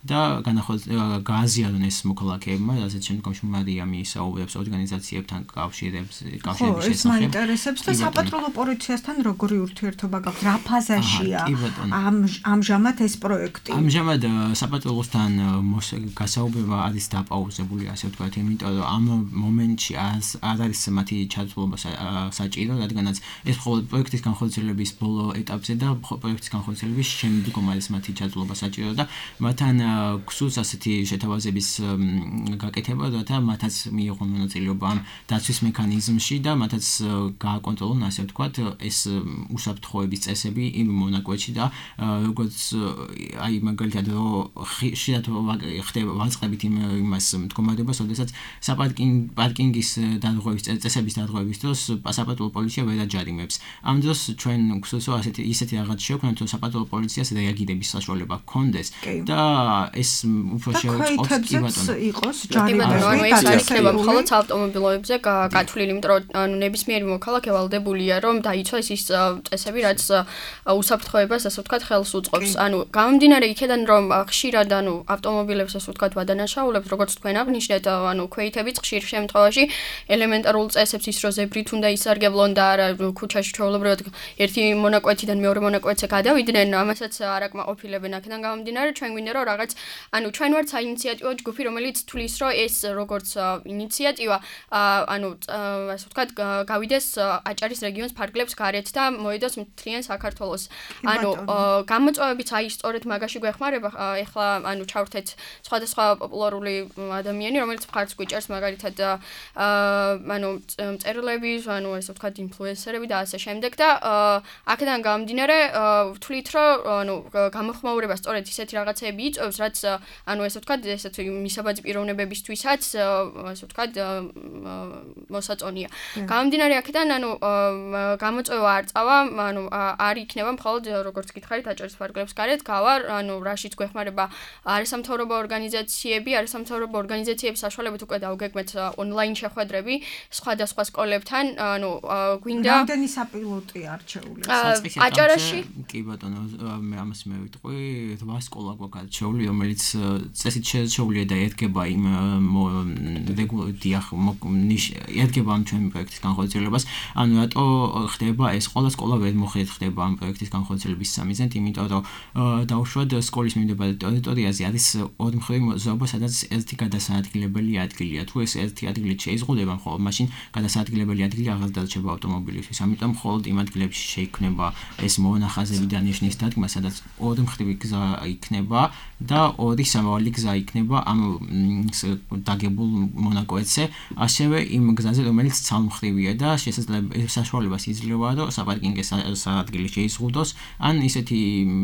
და განახორციელონ გააზიარონ ეს მოქალაქეებმა, რასაც შემდგომში მარიამი საუბრებს ორგანიზაციებთან კავშირებს კავშირების შესახებ. ხო, ეს მაინტერესებს და საპატრულო პოლიციასთან როგორი ურთიერთობა გაქვს? რა ფაზაშია ამ ამჟამად ეს პროექტი? ამჟამად საპატრულოსთან გასაუბრება არის დაპაუზებული, ასე ვთქვათ, იმიტომ რომ ამ მომენტში არ არის მათი ჩართულობა საჭირო, რადგანაც ეს მხოლოდ პროექტის განხორციელების ბოლო ეტაპზე და პროექტის განხორციელების შემდგომ არის მათი ჩართულობა საჭირო და მათთან გსურს ასეთი შეთავაზების გაკეთება, რათა მათაც მიიღონ მონაწილეობა ამ დაცვის მექანიზმში და მათაც გააკონტროლონ, ასე ვთქვათ, ეს უსაფრთხოების წესები იმ მონაკვეთში და როგორც აი მაგალითად ხშირად ხდება ვაწყებით იმ იმას მდგომარეობას, როდესაც საპარკინგის დარღვევის წესების დარღვევის დროს საპატრულო პოლიცია ვერ აჯარიმებს. ამ დროს ჩვენ გსურს რომ ასეთი ისეთი რაღაც შევქმნათ, რომ საპატრულო პოლიციას რეაგირების საშუალება ჰქონდეს და ეს უფრო შეუწყობს კი ბატონო იყოს ჯარიმები და ეს იქნება მხოლოდ ავტომობილოებზე გათვლილი, იმიტომ რომ ანუ ნებისმიერი მოქალაქე ვალდებულია რომ დაიცვას ის წესები, რაც უსაფრთხოებას ასე ვთქვათ ხელს უწყობს. ანუ გამომდინარე იქედან რომ ხშირად ანუ ავტომობილებს ასე ვთქვათ ვადანაშაულებს, როგორც თქვენ აღნიშნეთ, ანუ ქვეითებიც ხშირ შემთხვევაში ელემენტარულ წესებს ის რო ზებრით უნდა ისარგებლონ და არა ქუჩაში ჩვეულებრივად ერთი მონაკვეთიდან მეორე მონაკვეთზე გადავიდნენ, ამასაც არ აკმაყოფილებენ. აქედან გამომდინარე ჩვენ გვინდა რომ რაღაც ანუ ჩვენ ვართ საინიციატივო ჯგუფი, რომელიც თulis რომ ეს როგორც ინიციატივა ანუ ასე ვთქვათ გავიდეს აჭარის რეგიონის ფარგლებს გარეთ და მოედოს მთლიან საქართველოს. ანუ გამოწვევებიც აი სწორედ მაგაში გვეხმარება. ეხლა ანუ ჩავრთეთ სხვადასხვა პოპულარული ადამიანი, რომელიც მხარს გვიჭერს მაგალითად ანუ მწერლები, ანუ ასე ვთქვათ ინფლუენსერები და ასე შემდეგ და აქედან გამომდინარე ვთვლით რომ ანუ გამოხმაურება სწორედ ისეთი რაღაცები იწვევს, რაც ანუ ესე ვთქვათ, ესეთ მისაბაძი პიროვნებებისთვისაც ასე ვთქვათ მოსაწონია. გამომდინარე აქედან ანუ გამოწვევა არ წავა, ანუ არ იქნება მხოლოდ როგორც გითხარით აჭარის ფარგლებს გარეთ, გავარ, ანუ რაშიც გვეხმარება არასამთავრობო ორგანიზაციები, არასამთავრობო ორგანიზაციების საშუალებით უკვე დავგეგმეთ ონლაინ შეხვედრები სხვადასხვა სკოლებთან, ანუ გვინდა რამდენი საპილოტი არჩეული? აჭარაში? კი ბატონო, მე ამას მე ვიტყვი, რვა სკოლა გვაქვს არჩეული, რომელიც წესით შერჩეულია და ერთგება იმ რეგულდიახ ერთგება ამ ჩვენი პროექტის განხორციელებას. ანუ რატო ხდება ეს ყველა სკოლა ვერ მოხდეთ ხდება ამ პროექტის განხორციელების სამიზნედ, იმიტომ რომ დაუშვათ სკოლის მიმდებარე ტერიტორიაზე არის ორი მხრივ ზოობა, სადაც ერთი გადასაადგილებელი ადგილია. თუ ეს ერთი ადგილი შეიზღუდება, მხოლოდ მაშინ გადასაადგილებელი ადგილი აღარ დარჩება ავტომობილისთვის. ამიტომ მხოლოდ იმ ადგილებში შეიქმნება ეს მონახაზები და ნიშნის დადგმა, სადაც ორი მხრივ გზა იქნება და ორი სამავალი გზა იქნება ამ დაგებულ მონაკვეთზე, ასევე იმ გზაზე, რომელიც ცალმხრივია და შესაძლებელი საშუალებას იძლევა, რომ საპარკინგო ადგილი შეიზღუდოს, ან ისეთი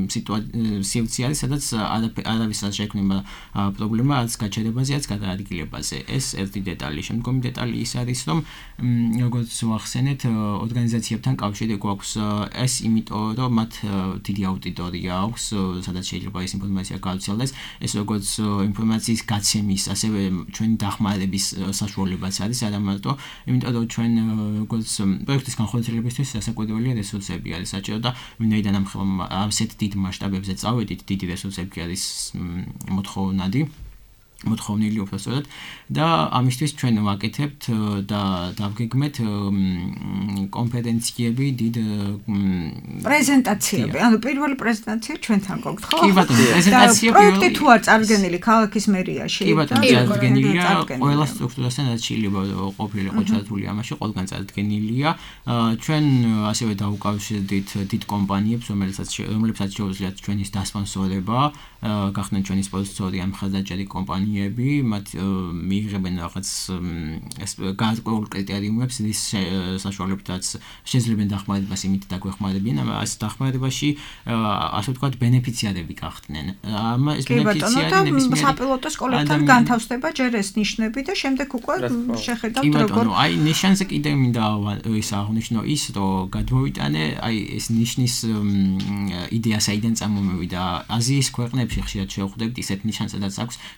სიტუაცია არის, სადაც არავის არ შეექმნება პრობლემა არც გაჩერებაზე, არც გადაადგილებაზე. ეს ერთი დეტალი. შემდგომი დეტალი ის არის, რომ როგორც ვახსენეთ, ორგანიზაციებთან კავშირი გვაქვს ეს, იმიტომ რომ მათ დიდი აუდიტორია აქვს, სადაც შეიძლება ეს ინფორმაცია გავრცელდეს. ეს როგორც ინფორმაციის გაცემის, ასევე ჩვენი დახმარების საშუალებაც არის, არა მარტო, იმიტომ რომ ჩვენ როგორც პროექტის განხორციელებისთვის სასაკვირველია რესურსები არის საჭირო და ვინაიდან ამ ასეთ დიდ მასშტაბებზე წავედით, დიდი რესურსები არის მოთხოვნადი. მოთხოვნილი უბრალოდ და ამისთვის ჩვენ ვაკეთებთ და დავგეგმეთ კონფერენციები, დიდ პრეზენტაციები. ანუ პირველი პრეზენტაცია ჩვენთან გქონთ, ხო? კი ბატონო, პრეზენტაცია პროექტი თუ არ წარდგენილი ქალაქის მერიაში. კი ბატონო, წარდგენილია ყველა სტრუქტურასთან რაც შეიძლება ყოფილიყო ჩართული ამაში, ყველგან წარდგენილია. ჩვენ ასევე დაუკავშირდით დიდ კომპანიებს, რომელსაც რომლებსაც შეუძლიათ ჩვენის დასპონსორება, გახდნენ ჩვენი სპონსორი ამ ხაზაჭერი კომპანიები. მათ მიიღებენ რაღაც ეს გარკვეულ კრიტერიუმებს, რის საშუალებითაც შეძლებენ დახმარებას იმით დაგვეხმარებიან, ამ დახმარებაში ასე ვთქვათ ბენეფიციარები გახდნენ. ამ ეს ბენეფიციარი ნებისმიერი საპილოტო სკოლებთან განთავსდება ჯერ ეს ნიშნები და შემდეგ უკვე შეხედავთ როგორ. აი ნიშანზე კიდევ მინდა ის აღნიშნო ის, რომ გადმოვიტანე აი ეს ნიშნის იდეა საიდან წამომევიდა. აზიის ქვეყნებში ხშირად შევხვდებით ისეთ ნიშანს, სადაც აქვს ქიუ არ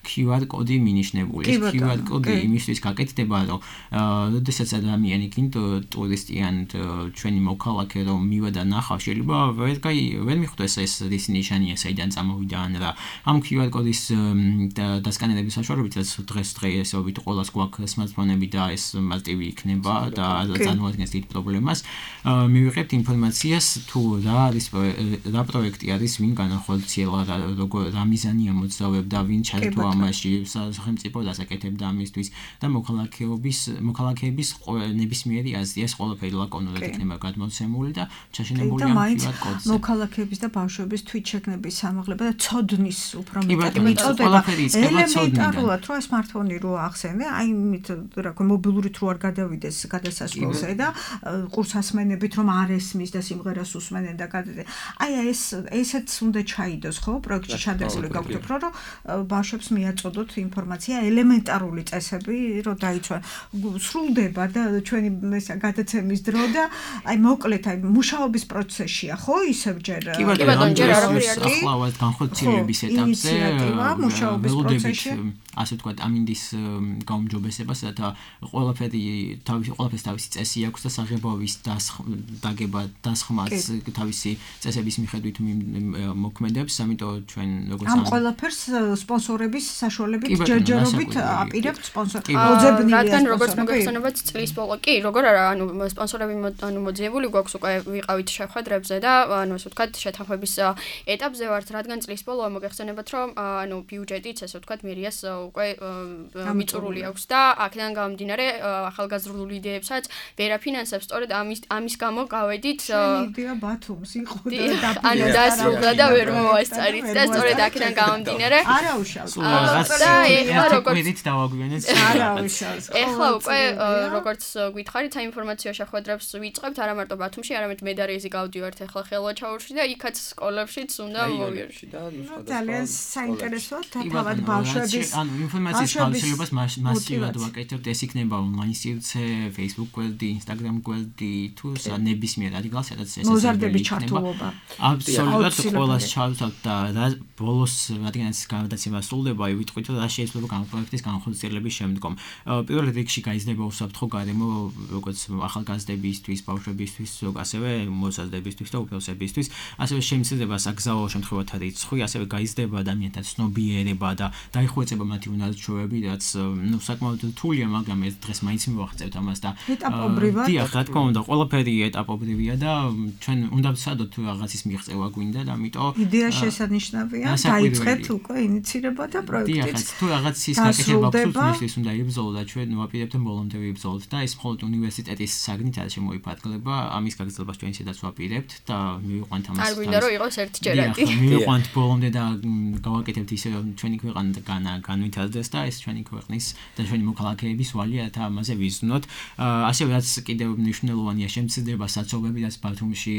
QR კოდი მინიშნებული. ეს QR კოდი იმისთვის გაკეთდება, რომ როდესაც ადამიანი გინდ ტურისტი ან ჩვენი მოქალაქე რომ მივა და ნახავს, შეიძლება ვერ გაი ვერ მიხვდეს ეს ის ნიშანია, საიდან წამოვიდა ან რა. ამ QR კოდის დასკანერების საშუალებით დღეს დღეისობით ყოველას გვაქვს smartphone-ები და ეს მარტივი იქნება და წარმოადგენს დიდ პრობლემას. მივიღებთ ინფორმაციას თუ რა არის რა პროექტი არის, ვინ განახორციელა, როგორ რა მიზანია მოძრაობ და ვინ ჩართო ამაში, სახელმწიფო დასაკეთებდა ამისთვის და მოქალაქეობის მოქალაქეების ნებისმიერი აზრი ეს ყველაფერი ლაკონურად იქნება გადმოცემული და ჩაშენებული ამ QR კოდზე. მოქალაქეების და ბავშვების თვითშეგნების სამაღლება და წოდნის უფრო მეტად მიწოდება. ელემენტარულად რო smartphone-ი რო ახსენე, აი იმით რა ქვია მობილურით რო არ გადავიდეს გადასასვლელზე და ყურსასმენებით რომ არ ესმის და სიმღერას უსმენენ და გადადი. აი ეს ესეც უნდა ჩაიდოს ხო პროექტში ჩადებული გაგვთქვი რომ ბავშვებს მიაწოდოთ ინფორმაცია ელემენტარული წესები რომ დაიცვან. სრულდება და ჩვენი გადაცემის დრო და აი მოკლედ აი მუშაობის პროცესშია ხო ისევ ჯერ კი ბატონო ჯერ არაფერი არ არის ახლავად განხორციელების ეტაპზე მუშაობის პროცესში ასე ვთქვათ ამინდის გაუმჯობესებას და ყველაფერი თავისი ყველაფერს თავისი წესი აქვს და საღებავის დაგება დასხმაც თავისი წესების მიხედვით მოქმედებს, ამიტომ ჩვენ როგორც ამ ყველაფერს სპონსორების საშუალებით ჯერჯერობით აპირებთ სპონსორები. მოძებნილია რადგან როგორც მოგეხსენებათ წლის ბოლო კი როგორ არა ანუ სპონსორები ანუ მოძიებული გვაქვს უკვე ვიყავით შეხვედრებზე და ანუ ასე ვთქვათ შეთანხმების ეტაპზე ვართ, რადგან წლის ბოლო მოგეხსენებათ რომ ანუ ბიუჯეტიც ასე ვთქვათ მერიას უკვე მიწურული აქვს და აქედან გამომდინარე ახალგაზრდული იდეებსაც ვერ აფინანსებს, სწორედ ამის ამის გამო გავედით იდეა ბათუმს იყო და ანუ დასრულდა და ვერ მოასწარით და სწორედ აქედან გამომდინარე არა უშავს და ეხლა როგორც მიდით დავაგვიანეთ არა უშავს ეხლა უკვე როგორც გითხარით ამ ინფორმაციო შეხვედრებს ვიწყებთ არა მარტო ბათუმში, არამედ მედარიეზი გავდივართ ეხლა ხელვაჩაურში და იქაც სკოლებშიც უნდა მოვიერთი და ძალიან საინტერესოა თავად ბავშვების ანუ ინფორმაციის გავრცელებას მასიურად ვაკეთებთ, ეს იქნება ონლაინ სივრცე, Facebook გვერდი, Instagram გვერდი თუ ნებისმიერ ადგილას, სადაც ეს მოზარდების ჩართულობა. აბსოლუტურად ყველას ჩავთავთ და ბოლოს რადგანაც გადაცემა სრულდება, ვიტყვით რომ რა შეიძლება განპროექტის განხორციელების შემდგომ. პირველ რიგში გაიზრდება უსაფრთხო გარემო, როგორც ახალგაზრდებისთვის, ბავშვებისთვის, ასევე მოზარდებისთვის და უფროსებისთვის, ასევე შემიძლება საგზაო შემთხვევათა რიცხვი, ასევე გაიზრდება ადამიანთა ცნობიერება და დაიხვეწება მათი უნარჩვევები, რაც ნუ საკმაოდ რთულია, მაგრამ ეს დღეს მაინც მივახცევთ ამას და ეტაპობრივად. დიახ, რა თქმა უნდა, ყველაფერი ეტაპობრივია და ჩვენ უნდა ვცადოთ თუ რაღაცის მიღწევა გვინდა და ამიტომ იდეა შესანიშნავია, დაიწყეთ უკვე ინიცირება და პროექტიც. დიახ, თუ რაღაცის გაკეთება ფსუსტის უნდა იბრძოლო და ჩვენ ვაპირებთ ბოლომდე ვიბრძოლოთ და ეს მხოლოდ უნივერსიტეტის საგნით არ შემოიფარგლება, ამის გაგრძელებას ჩვენ ისედაც ვაპირებთ და მივიყვანთ ამას. არ გვინდა რომ იყოს ერთჯერადი. დიახ, მივიყვანთ ბოლომდე და გავაკეთებთ ისე რომ ჩვენი ქვეყანა განვითარდეს და ეს ჩვენი ქვეყნის და ჩვენი მოქალაქეების ვალია და ამაზე ვიზნოთ. ასევე რაც კიდევ მნიშვნელოვანია, შემცირდება საცობები, რაც ბათუმში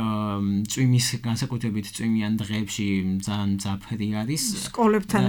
წვიმის განსაკუთრებით წვიმიან დღეებში ძალიან მძაფრი არის. სკოლებთან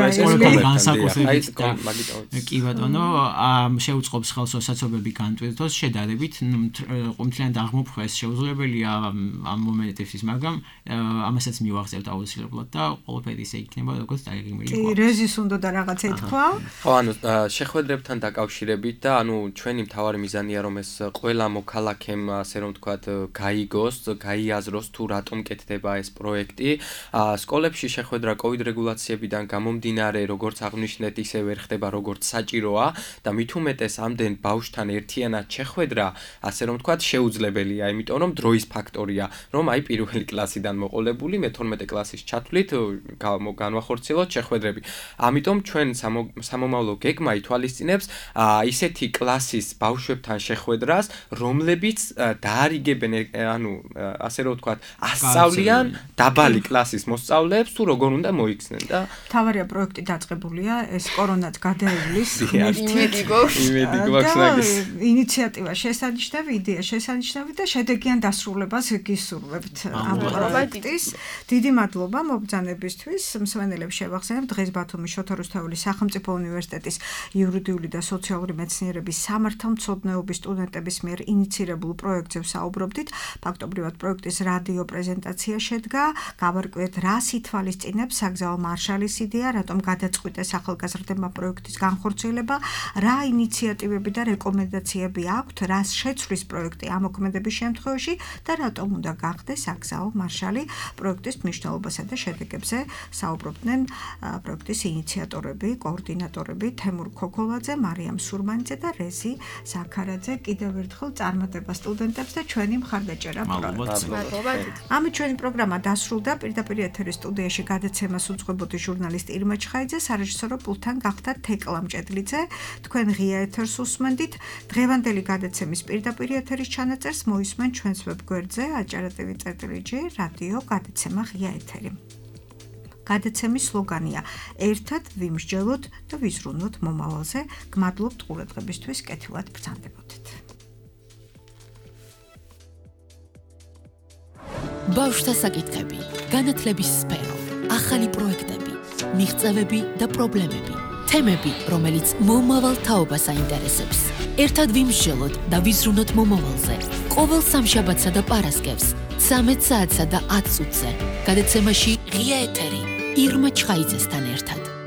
განსაკუთრებით კი ბატონო, შეუწყობს ხელს საცობები განტვირთოს შედარებით, მთლიანად აღმოფხვეს შეუძლებელია ამ მომენტებში, მაგრამ ამასაც მივახცევთ აუცილებლად და ყველაფერი ისე იქნება, როგორც დაგეგმილი იყო. კი, რეზის უნდა და რაღაცა ეთქვა. ხო, ანუ შეხვედრებთან დაკავშირებით და ანუ ჩვენი მთავარი მიზანია რომ ეს ყველა მოქალაქემ ასე რომ ვთქვათ გაიგოს, გაიაზროს თუ რატომ კეთდება ეს პროექტი. სკოლებში შეხვედრა კოვიდ რეგულაციებიდან გამომდინარე, როგორც აღნიშნეთ, ისე ვერ ხდება როგორც საჭიროა და მით უმეტეს ამდენ ბავშვთან ერთიანად შეხვედრა, ასე რომ ვთქვათ, შეუძლებელია, იმიტომ რომ დროის ფაქტორია, რომ აი პირველი კლასიდან მოყოლებული მეთორმეტე კლასის ჩათვლით განვახორციელოთ შეხვედრები. ამიტომ ჩვენ სამომავლო გეგმა ითვალისწინებს ისეთი კლასის ბავშვებთან შეხვედრას, რომლებიც დაარიგებენ, ანუ ასე რომ ვთქვათ, ასწავლიან დაბალი კლასის მოსწავლეებს თუ როგორ უნდა მოიქცნენ და თავარია პროექტი დაწყებულია, ეს კორონაც გადაივლის, იმედი გვაქვს. იმედი გვაქვს მაგის. ინიციატივა შესანიშნავი, იდეა შესანიშნავი და შედეგიან დასრულებას გისურვებთ ამ პროექტის. დიდი მადლობა მობრძანებისთვის. მსმენელებს შევახსენებ, დღეს ბათუმის შოთა რუსთაველის სახელმწიფო უნივერსიტეტის იურიდიული და სოციალური მეცნიერების სამართალმცოდნეობის სტუდენტების მიერ ინიცირებულ პროექტზე ვსაუბრობდით. ფაქტობრივად პროექტის რადიო პრეზენტაცია შედგა. გავარკვიეთ, რას ითვალისწინებს საგზაო მარშალის იდეა, რატომ გადაწყვიტეს ახალგაზრდებმა პროექტის განხორციელება, რა ინიციატივები და რეკომენდაციები აქვთ, რას შეცვლის პროექტი ამოქმედების შემთხვევაში და რატომ უნდა გახდეს აკზაო მარშალი. პროექტის მნიშვნელობასა და შედეგებზე საუბრობდნენ პროექტის ინიციატორები, კოორდინატორები თემურ ქოქოლაძე, მარიამ სურმანიძე და რეზი ზაქარაძე. კიდევ ერთხელ წარმატება სტუდენტებს და ჩვენი მხარდაჭერა პროექტს. ამით ჩვენი პროგრამა დასრულდა. პირდაპირ ეთერის სტუდიაში გადაცემას უძღვებოდი ჟურნალისტი ირმა ჩხაიძე, სარეჟისორო პულტთან გახდა თეკლა მჭედლიძე. თქვენ ღია ეთერს უსმენდით. დღევანდელი გადაცემის პირდაპირ ეთერის ჩანაწერს მოისმენ ჩვენს ვებგვერდზე acara.tv.gr რადიო გადაცემა ღია ეთერი. გადაცემის სლოგანია ერთად ვიმსჯელოთ და ვიზრუნოთ მომავალზე. გმადლობთ ყურადღებისთვის, კეთილად ბრძანდებოდეთ. ბავშვთა საკითხები, განათლების სფერო, ახალი პროექტები, მიღწევები და პრობლემები, თემები, რომელიც მომავალ თაობას აინტერესებს. ერთად ვიმსჯელოთ და ვიზრუნოთ მომავალზე. ყოველ სამშაბათსა და პარასკევს, ცამეტ საათსა და ათ წუთზე. გადაცემაში ღია ეთერი ირმა ჩხაიძესთან ერთად.